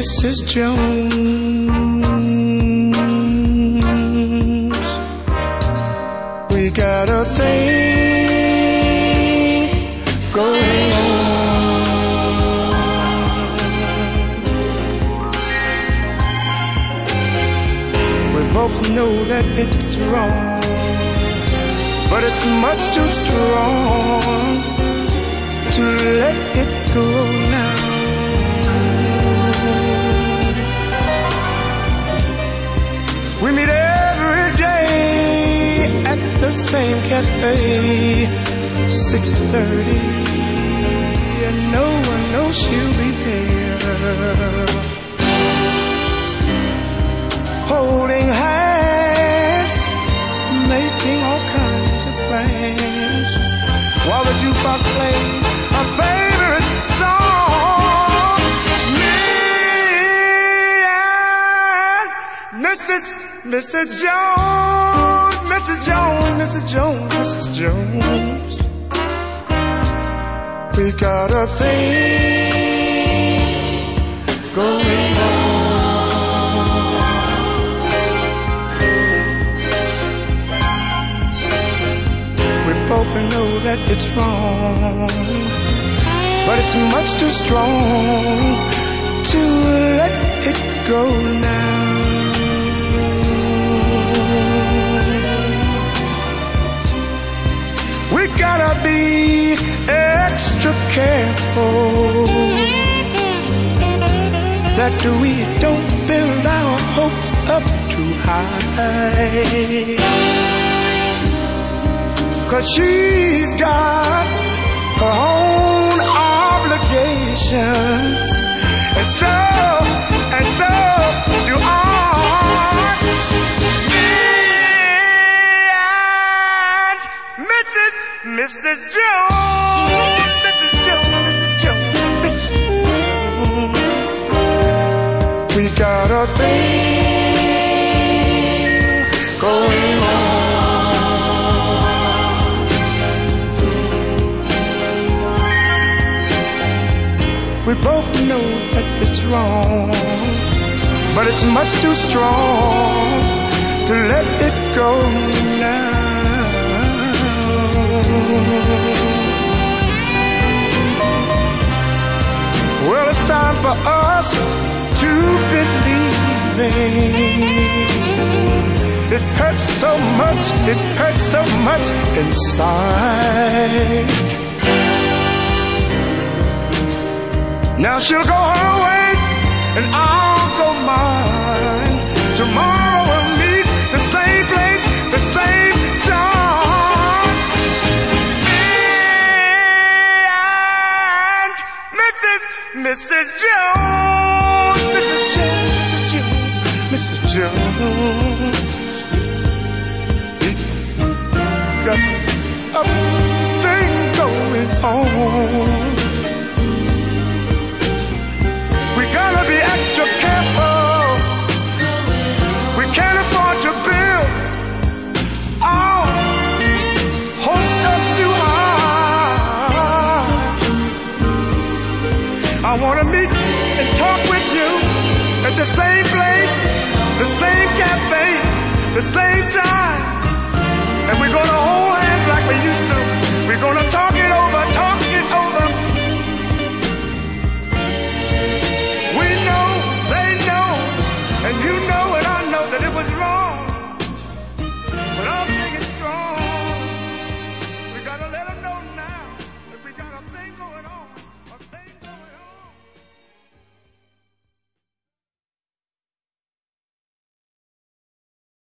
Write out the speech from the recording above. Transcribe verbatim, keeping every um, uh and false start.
Missus Jones. We got a thing going on. We both know that it's wrong, but it's much too strong to let it go now. We meet every day at the same cafe, six thirty, and no one knows she'll be there. Holding hands, making all kinds of plans, while the jukebox plays our favorite song. Me and Missus Missus Jones, Missus Jones, Missus Jones, Missus Jones. We got a thing going on. We both know that it's wrong, but it's much too strong to let it go now. We gotta be extra careful that we don't build our hopes up too high, 'cause she's got her own obligations, and so, and so do I. Missus Jones, Missus Jones, Missus Jones, Missus Jones. We got a thing going on. We both know that it's wrong, but it's much too strong to let it go now. Well, it's time for us to believe. It hurts so much, it hurts so much inside. Now she'll go her way and I'll go mine. Tomorrow we'll meet the same place, the same time. Missus Jones, Missus Jones, Missus Jones, Missus Jones. We got a thing going on. We gotta be extra careful. We can't afford to build our hopes up too high. I want to meet and talk with you at the same place, the same cafe, the same time. And we're going to hold hands like we used to. We're going to talk.